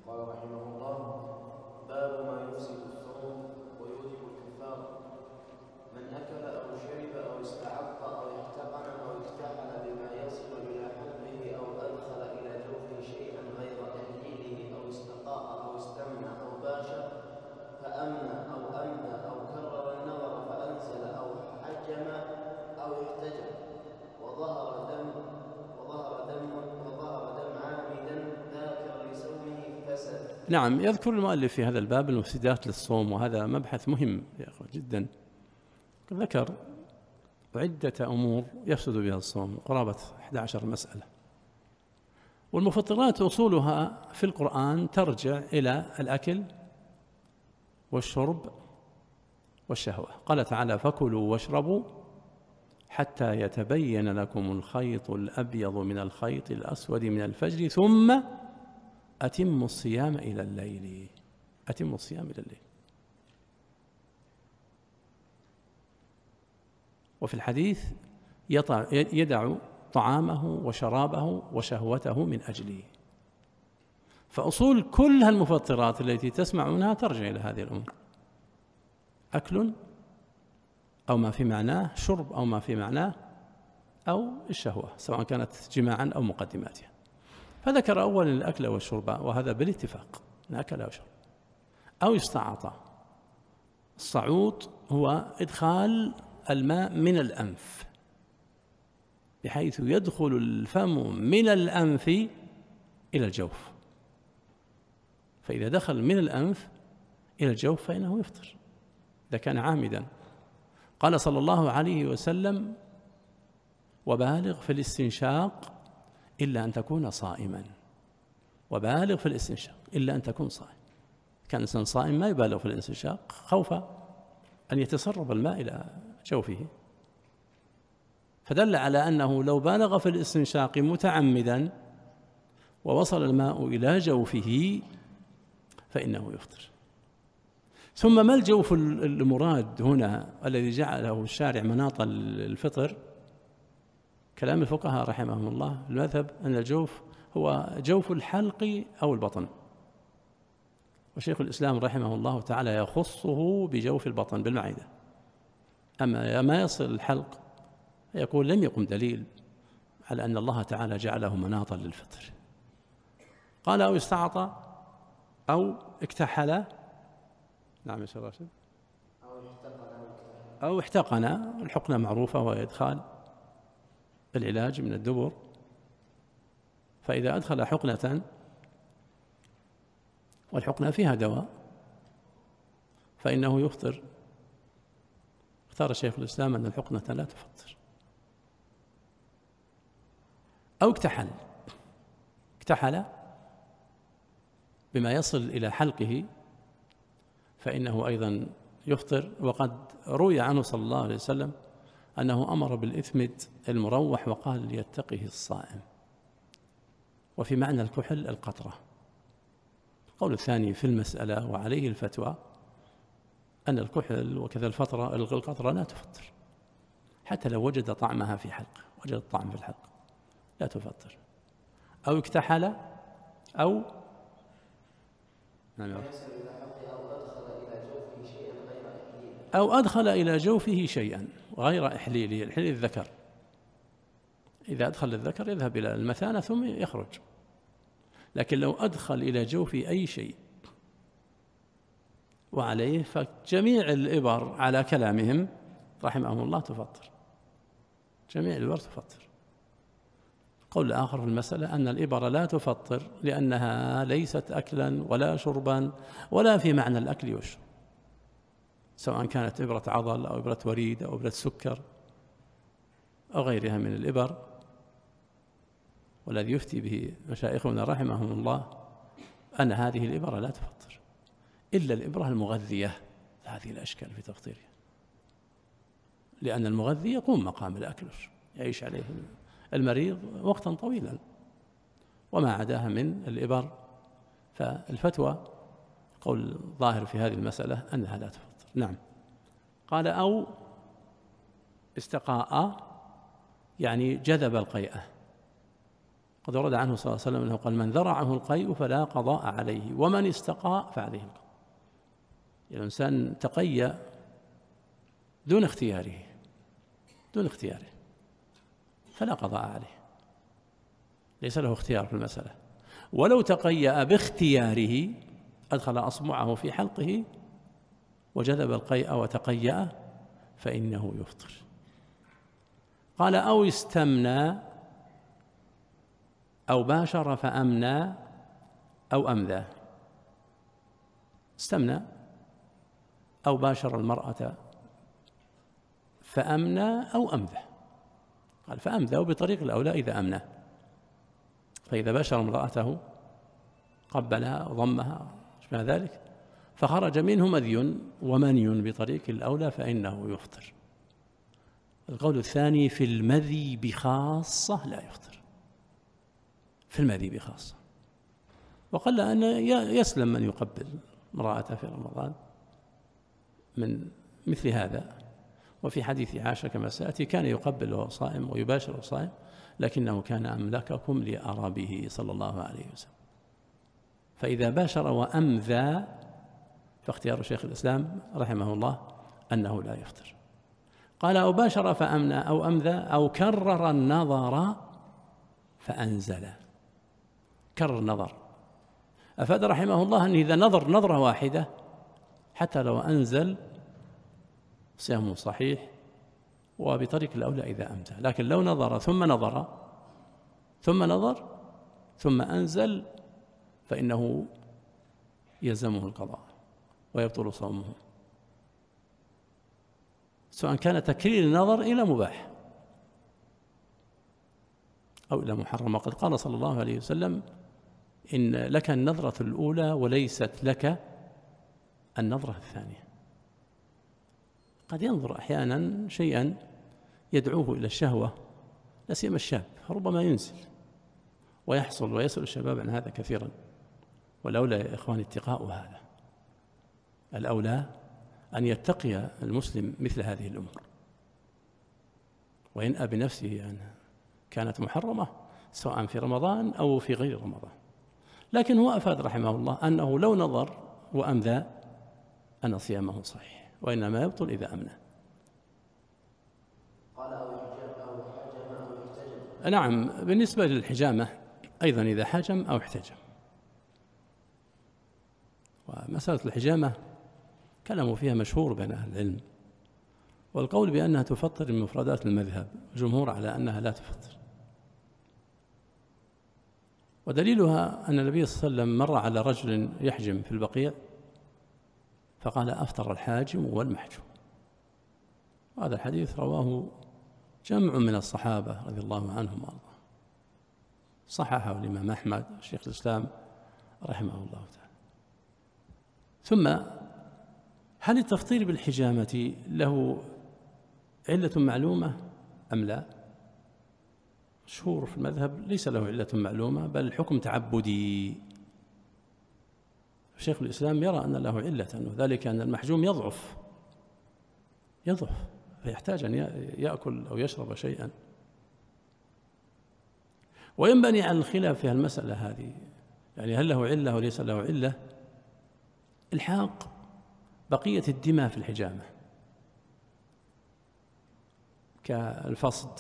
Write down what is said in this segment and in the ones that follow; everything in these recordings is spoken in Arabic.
قال رحمه الله: باب ما يفسد الصوم ويوجب الكفار: من أكل أو شرب أو استعط أو احتقن أو اكتحل بما يصل إلى حلقه أو أدخل إلى جوفه شيئا غير تحليله أو استقاء أو استمنى أو باشر فأمنى أو أمدى أو كرر النظر فأنزل أو حجم أو احتجم وظهر دم عامدا ذاكر لسومه فسد. نعم، يذكر المؤلف في هذا الباب المفسدات للصوم، وهذا مبحث مهم يا أخوة جدا. ذكر عدة أمور يفسد بها الصوم، قرابة 11 مسألة، والمفطرات أصولها في القرآن ترجع إلى الأكل والشرب والشهوة. قال تعالى: فكلوا واشربوا حتى يتبين لكم الخيط الأبيض من الخيط الأسود من الفجر ثم أتموا الصيام إلى الليل. أتموا الصيام إلى الليل. وفي الحديث: يدع طعامه وشرابه وشهوته من أجله. فأصول كل هالمفطرات التي تسمعونها ترجع إلى هذه الأمور: أكل أو ما في معناه، شرب أو ما في معناه، أو الشهوة سواء كانت جماعا أو مقدماتها. فذكر أولا الأكل والشرب، وهذا بالاتفاق: أكل أو شرب أو استعاط. الصعوط هو إدخال الماء من الأنف بحيث يدخل الفم من الأنف إلى الجوف، فإذا دخل من الأنف إلى الجوف فإنه يفطر إذا كان عامدا. قال صلى الله عليه وسلم: وبالغ في الاستنشاق إلا أن تكون صائما. وبالغ في الاستنشاق إلا أن تكون صائم. كان الإنسان صائم ما يبالغ في الاستنشاق خوفا أن يتسرب الماء إلى جوفه، فدل على أنه لو بالغ في الاستنشاق متعمدا ووصل الماء إلى جوفه فإنه يفطر. ثم ما الجوف المراد هنا الذي جعله الشارع مناطا للفطر؟ كلام الفقهاء رحمهم الله المذهب أن الجوف هو جوف الحلق أو البطن، وشيخ الإسلام رحمه الله تعالى يخصه بجوف البطن بالمعدة. أما ما يصل الحلق يقول لم يقم دليل على أن الله تعالى جعله مناطا للفطر. قال: أو استعطى أو اكتحل. نعم يا شيخ راشد. أو احتقن. الحقنة معروفة وهي إدخال العلاج من الدبر، فإذا أدخل حقنة والحقنة فيها دواء فإنه يفطر. اختار شيخ الإسلام أن الحقنة لا تفطر. أو اكتحل بما يصل إلى حلقه فإنه أيضا يفطر. وقد روي عنه صلى الله عليه وسلم أنه أمر بالإثمد المروح وقال: ليتقه الصائم. وفي معنى الكحل القطرة. القول الثاني في المسألة وعليه الفتوى أن الكحل وكذا القطرة لا تفطر، حتى لو وجد طعمها في حلق، وجد الطعم في الحلق لا تفطر. أو اكتحل أو أدخل إلى جوفه شيئا غير إحليله. الإحليل الذكر، إذا أدخل الذكر يذهب إلى المثانة ثم يخرج، لكن لو أدخل إلى جوفه أي شيء وعليه فجميع الإبر على كلامهم رحمهم الله تفطر، جميع الإبر تفطر. القول الآخر في المسألة أن الإبر لا تفطر لأنها ليست أكلا ولا شربا ولا في معنى الأكل والشرب، سواء كانت إبرة عضل أو إبرة وريد أو إبرة سكر أو غيرها من الإبر. والذي يفتي به مشايخنا رحمهم الله أن هذه الإبرة لا تفطر إلا الإبرة المغذية، هذه الأشكال في تفطيرها، لأن المغذي يقوم مقام الأكل والشرب، يعيش عليه المريض وقتا طويلا، وما عداها من الإبر فالفتوى قول ظاهر في هذه المسألة أنها لا تفطر. نعم. قال: أو استقاء يعني جذب القيئة. قد ورد عنه صلى الله عليه وسلم أنه قال: من ذرعه القيء فلا قضاء عليه، ومن استقاء فعليه القضاء. الإنسان تقي دون اختياره فلا قضاء عليه، ليس له اختيار في المسألة. ولو تقيأ باختياره أدخل أصبعه في حلقه وجذب القيء وتقيأ فإنه يفطر. قال: أو استمنى أو باشر فأمنى أو أمذى. استمنى أو باشر المرأة فأمنى أو أمذى. قال: فأمذى وبطريق الأولى إذا أمنى، فإذا باشر امرأته قبلها ضمها شبه ذلك فخرج منه مذي ومني بطريق الأولى فإنه يفطر. القول الثاني: في المذي بخاصة لا يفطر، في المذي بخاصة. وقل أن يسلم من يقبل امرأته في رمضان من مثل هذا. وفي حديث عائشة كما سيأتي كان يقبل وهو صائم ويباشر وهو صائم، لكنه كان أملككم لأرابه صلى الله عليه وسلم. فإذا باشر وأمذى فاختيار شيخ الإسلام رحمه الله أنه لا يفطر. قال: أو باشر فأمنى أو أمذى أو كرر النظر فأنزل. كرر النظر، أفاد رحمه الله أن إذا نظر نظرة واحدة حتى لو أنزل صيامه صحيح، وبطريق الأولى إذا أمتى. لكن لو نظر ثم نظر ثم أنزل فإنه يلزمه القضاء ويبطل صومه، سواء كان تكرير النظر إلى مباح أو إلى محرم. وقد قال صلى الله عليه وسلم: إن لك النظرة الأولى وليست لك النظرة الثانية. قد ينظر أحيانا شيئا يدعوه إلى الشهوة، لا سيما الشاب، ربما ينزل ويحصل، ويسأل الشباب عن هذا كثيرا. والأولى يا إخواني اتقاء هذا، الأولى أن يتقي المسلم مثل هذه الأمور وينأى بنفسه أنها كانت محرمة سواء في رمضان أو في غير رمضان. لكن هو أفاد رحمه الله أنه لو نظر وأمذى أن صيامه صحيح، وإنما يبطل إذا أمنى. قال: أو يحجم أو حجم أو يحتجم. نعم، بالنسبة للحجامة أيضا إذا حجم أو احتجم. ومسألة الحجامة كلام فيها مشهور بين أهل العلم، والقول بأنها تفطر من مفردات المذهب، الجمهور على أنها لا تفطر. ودليلها أن النبي صلى الله عليه وسلم مر على رجل يحجم في البقيع فقال: أفطر الحاجم والمحجوم. هذا الحديث رواه جمع من الصحابة رضي الله عنهم وارضاهم، صححه الإمام أحمد شيخ الإسلام رحمه الله تعالى. ثم هل التفطير بالحجامة له علة معلومة أم لا؟ مشهور في المذهب ليس له علة معلومة، بل الحكم تعبدي. شيخ الإسلام يرى أن له علة، وذلك أن المحجوم يضعف فيحتاج أن يأكل أو يشرب شيئا. وينبني على الخلاف في المسألة هذه، يعني هل له علة وليس له علة، الحاق بقية الدماء في الحجامة كالفصد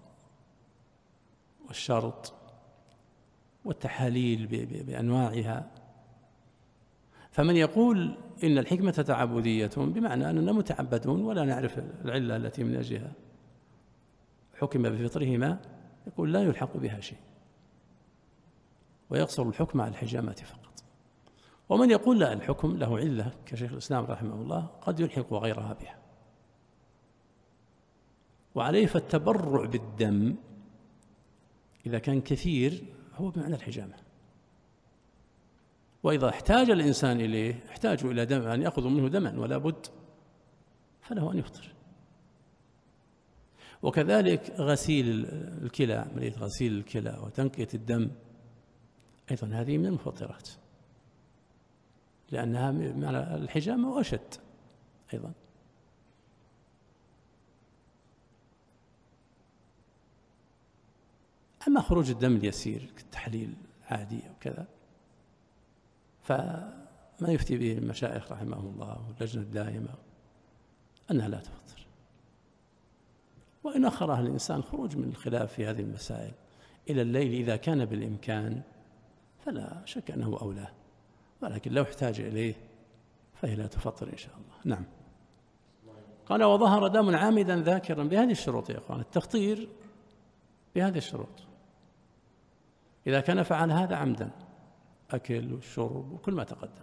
والشرط والتحاليل بأنواعها. فمن يقول إن الحكمة تعبدية بمعنى أننا متعبدون ولا نعرف العلة التي من أجلها حكم بفطرهما، يقول لا يلحق بها شيء ويقصر الحكم على الحجامة فقط. ومن يقول لا، الحكم له علة كشيخ الإسلام رحمه الله قد يلحق غيرها بها. وعليه فالتبرع بالدم إذا كان كثير هو بمعنى الحجامة، وإذا احتاج الإنسان إليه، احتاجوا إلى دم أن يأخذوا منه دما ولا بد، فله أن يفطر. وكذلك غسيل الكلى، عملية غسيل الكلى وتنقية الدم أيضا هذه من المفطرات، لأنها معنى الحجامة وأشد أيضا. أما خروج الدم اليسير كالتحليل عادي أو كذا فما يفتي به المشايخ رحمهم الله واللجنة الدائمة أنها لا تفطر. وإن أخرها الإنسان خروج من الخلاف في هذه المسائل إلى الليل إذا كان بالإمكان فلا شك أنه أولى، ولكن لو احتاج إليه فهي لا تفطر إن شاء الله. نعم. قال وظهر دم عامدا ذاكرا بهذه الشروط يا أخوان، التفطير بهذه الشروط إذا كان فعل هذا عمدا، أكل والشرب وكل ما تقدم،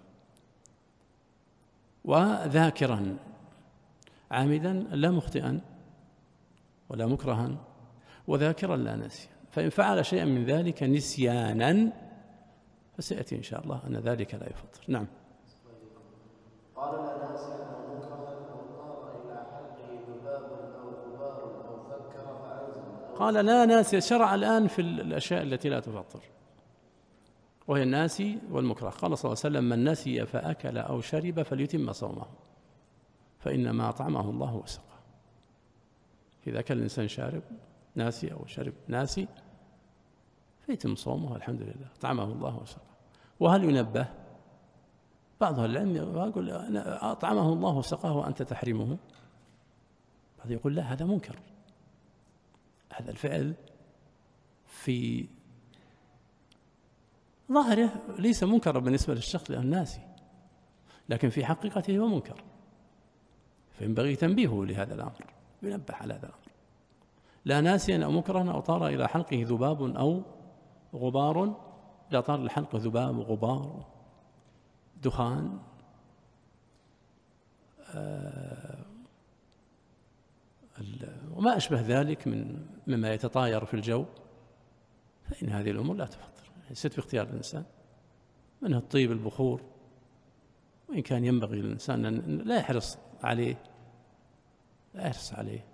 وذاكرا عامدا لا مخطئا ولا مكرها، وذاكرا لا ناسيا. فإن فعل شيئا من ذلك نسيانا فسيأتي إن شاء الله أن ذلك لا يفطر. نعم. قال لا ناسيا أو مكرها أو طار إلى حلقه ذباب أو غبار أو فكر فأنزل. قال لا ناسيا، شرع الآن في الأشياء التي لا تفطر وهي الناسي والمكره. قال صلى الله عليه وسلم من نسي فأكل أو شرب فليتم صومه فإنما أطعمه الله وسقاه. إذا كان الإنسان شارب ناسي أو شرب ناسي فيتم صومه والحمد لله، أطعمه الله وسقاه. وهل ينبه؟ بعض أهل العلم يقول أطعمه الله وسقاه وأنت تحرمه، بعض يقول لا هذا منكر، هذا الفعل في ظاهره ليس منكرا بالنسبة للشخص لأنه ناسي، لكن في حقيقته هو منكر، فينبغي تنبيهه لهذا الأمر، ينبه على هذا الأمر. لا ناسيا أو مكرها أو طار إلى حلقه ذباب أو غبار، إذا طار الحلق ذباب وغبار دخان وما أشبه ذلك مما يتطاير في الجو، فإن هذه الأمور لا تفطر، ليست باختيار الإنسان، منها الطيب البخور، وإن كان ينبغي للإنسان أن لا يحرص عليه، لا يحرص عليه،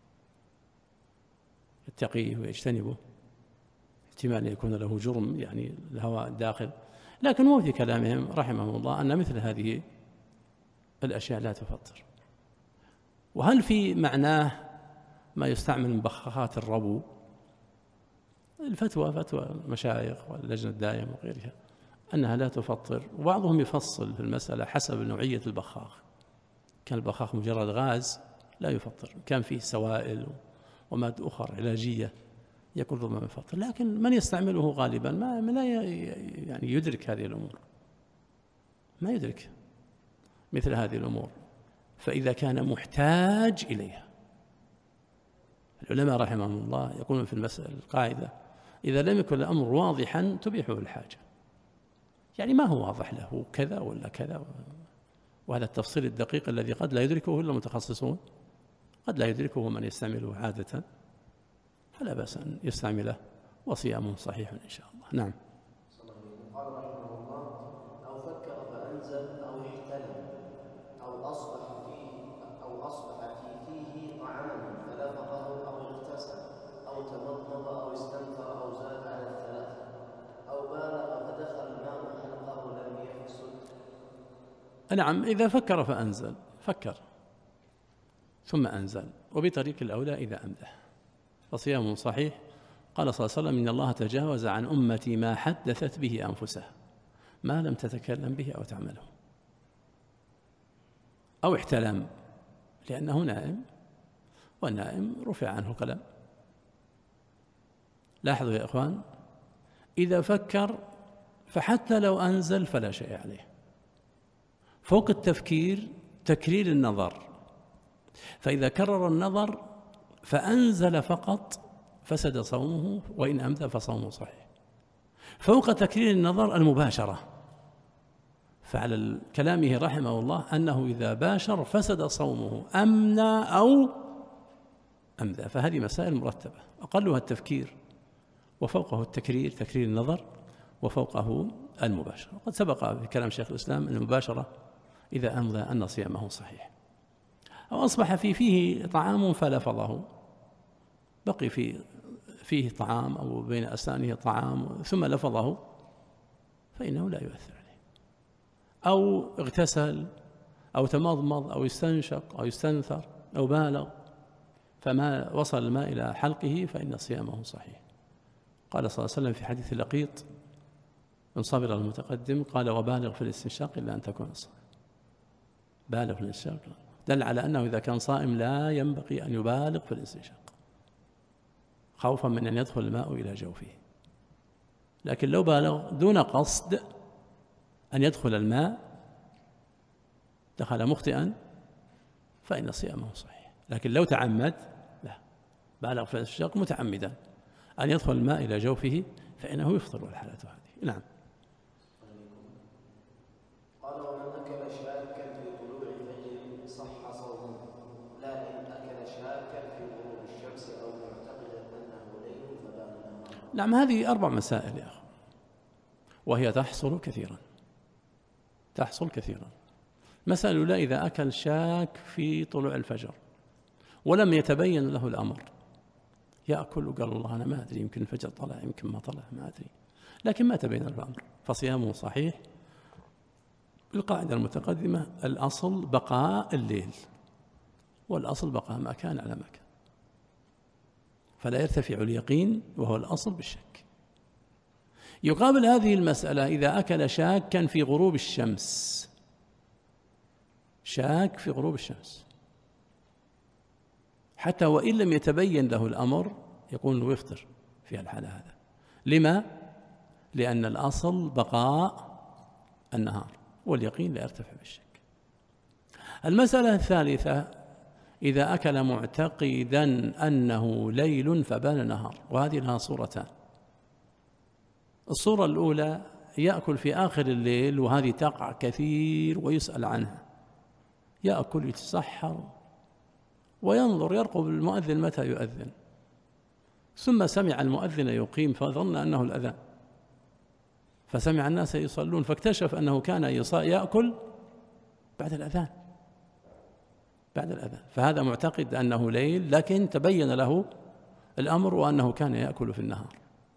يتقيه ويجتنبه، احتمال يكون له جرم يعني الهواء الداخل. لكن هو في كلامهم رحمهم الله أن مثل هذه الأشياء لا تفطر. وهل في معناه ما يستعمل من بخاخات الربو؟ الفتوى فتوى المشايخ واللجنة الدائمة وغيرها أنها لا تفطر، وبعضهم يفصل في المسألة حسب نوعية البخاخ. كان البخاخ مجرد غاز لا يفطر، كان فيه سوائل ومادة أخرى علاجية يكون ربما يفطر، لكن من يستعمله غالبا ما لا يعني يدرك هذه الأمور، ما يدرك مثل هذه الأمور، فإذا كان محتاج إليها. العلماء رحمهم الله يقولون في المسألة القاعدة إذا لم يكن الأمر واضحا تبيحه الحاجة، يعني ما هو واضح له كذا ولا كذا، وهذا التفصيل الدقيق الذي قد لا يدركه إلا المتخصصون، قد لا يدركه من يستعمله عادة، فلا بأس أن يستعمله وصيامه صحيح إن شاء الله. نعم. قال رحمه الله أو فكر فأنزل أو احتلم أو أصبح في فيه طعاما فلفظه أو اغتسل أو تمضمض أو استنثر أو زاد على الثلاثة أو بالغ فدخل الماء حلقه لم يفسد. نعم، إذا فكر فأنزل، فكر ثم أنزل، وبطريق الأولى إذا أمده فصيامه صحيح. قال صلى الله عليه وسلم إن الله تجاوز عن أمتي ما حدثت به أنفسها ما لم تتكلم به أو تعمله. أو احتلم لأنه نائم، والنائم رفع عنه القلم. لاحظوا يا إخوان، إذا فكر فحتى لو أنزل فلا شيء عليه. فوق التفكير تكرير النظر، فإذا كرر النظر فأنزل فقط فسد صومه، وإن أمدى فصومه صحيح. فوق تكرير النظر المباشرة، فعلى كلامه رحمه الله أنه إذا باشر فسد صومه أمنى أو أمدى، فهذه مسائل مرتبة، أقلها التفكير، وفوقه التكرير، تكرير النظر، وفوقه المباشرة. وقد سبق في كلام شيخ الإسلام أن المباشرة إذا أمضى أن صيامه صحيح. أو أصبح فيه طعام فلفظه، بقي فيه طعام أو بين أسنانه طعام ثم لفظه، فإنه لا يؤثر عليه. أو اغتسل أو تمضمض أو استنشق أو استنثر أو بالغ فما وصل الماء إلى حلقه فإن صيامه صحيح. قال صلى الله عليه وسلم في حديث لقيط من صبر المتقدم قال وبالغ في الاستنشاق إلا أن تكون صائم. بالغ في الاستنشاق دل على أنه إذا كان صائم لا ينبغي أن يبالغ في الاستنشاق خوفا من أن يدخل الماء إلى جوفه. لكن لو بالغ دون قصد أن يدخل الماء دخل مخطئا فإن صيامه صحيح. لكن لو تعمد لا، بالغ في الاستنشاق متعمدا أن يدخل الماء إلى جوفه فإنه يفطر الحالة هذه. نعم. قال ومن أكل شاكا في طلوع الفجر صح صومه، لا إن أكل شاكا في غروب الشمس أو معتقدا أنه ليل فبان نهار. نعم، هذه 4 مسائل يا أخي، وهي تحصل كثيرا. مسألة الأولى إذا أكل شاك في طلوع الفجر ولم يتبين له الأمر، يأكل وقال والله أنا ما أدري، يمكن الفجر طلع يمكن ما طلع ما أدري، لكن ما تبين له الأمر فصيامه صحيح. القاعدة المتقدمة الأصل بقاء الليل، والأصل بقاء ما كان على ما كان، فلا يرتفع اليقين وهو الأصل بالشك. يقابل هذه المسألة إذا أكل شاكا في غروب الشمس، شاك في غروب الشمس حتى وإن لم يتبين له الأمر يكون له يفطر في الحالة هذا. لما؟ لأن الأصل بقاء النهار واليقين لا يرتفع بالشك. المسألة الثالثة إذا أكل معتقدا أنه ليل فبان نهار، وهذه لها صورتان. الصورة الأولى يأكل في آخر الليل، وهذه تقع كثير ويسأل عنها، يأكل يتسحر وينظر يرقب المؤذن متى يؤذن، ثم سمع المؤذن يقيم فظن أنه الأذان، فسمع الناس يصلون فاكتشف أنه كان يأكل بعد الأذان، فهذا معتقد أنه ليل لكن تبين له الأمر وأنه كان يأكل في النهار.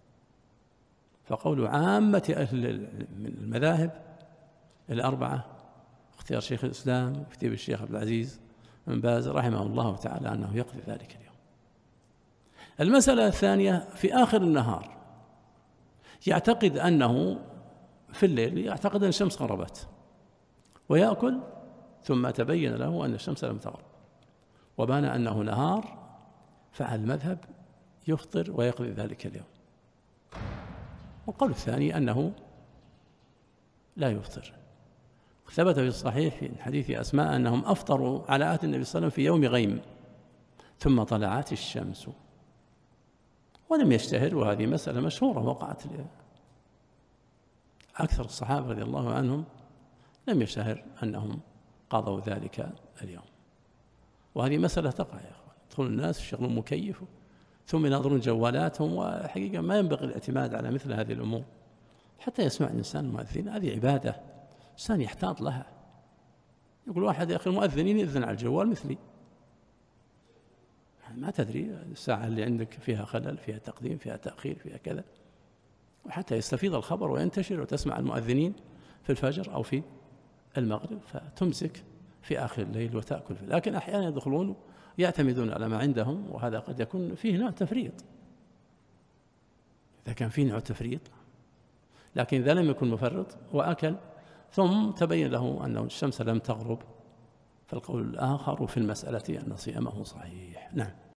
فقول عامة أهل من المذاهب 4 اختيار شيخ الإسلام وكتاب الشيخ عبد العزيز بن باز رحمه الله تعالى أنه يقضي ذلك اليوم. المسألة الثانية في آخر النهار يعتقد أنه في الليل، يعتقد أن الشمس غربت ويأكل، ثم تبين له أن الشمس لم تغرب وبان أنه نهار، فعلى المذهب يفطر ويقضي ذلك اليوم. والقول الثاني أنه لا يفطر. ثبت في الصحيح في حديث أسماء أنهم أفطروا على عهد النبي صلى الله عليه وسلم في يوم غيم ثم طلعت الشمس، ولم يشتهر، وهذه مسألة مشهورة وقعت أكثر الصحابة رضي الله عنهم لم يشتهر أنهم قضوا ذلك اليوم. وهذه مسألة تقع يا أخوان، يدخل الناس يشغلون مكيف ثم يناظرون جوالاتهم، وحقيقة ما ينبغي الاعتماد على مثل هذه الأمور حتى يسمع الإنسان المؤذن. هذه عبادة الإنسان يحتاط لها. يقول واحد يا أخي المؤذنين يأذن على الجوال مثلي، ما تدري الساعة اللي عندك فيها خلل، فيها تقديم، فيها تأخير، فيها كذا، وحتى يستفيض الخبر وينتشر وتسمع المؤذنين في الفجر أو في المغرب فتمسك في آخر الليل وتأكل فيه. لكن أحيانا يدخلون يعتمدون على ما عندهم، وهذا قد يكون فيه نوع تفريط إذا كان فيه نوع تفريط. لكن إذا لم يكن مفرط وأكل ثم تبين له أن الشمس لم تغرب، فالقول الآخر في المسألة أن صيامه صحيح. نعم.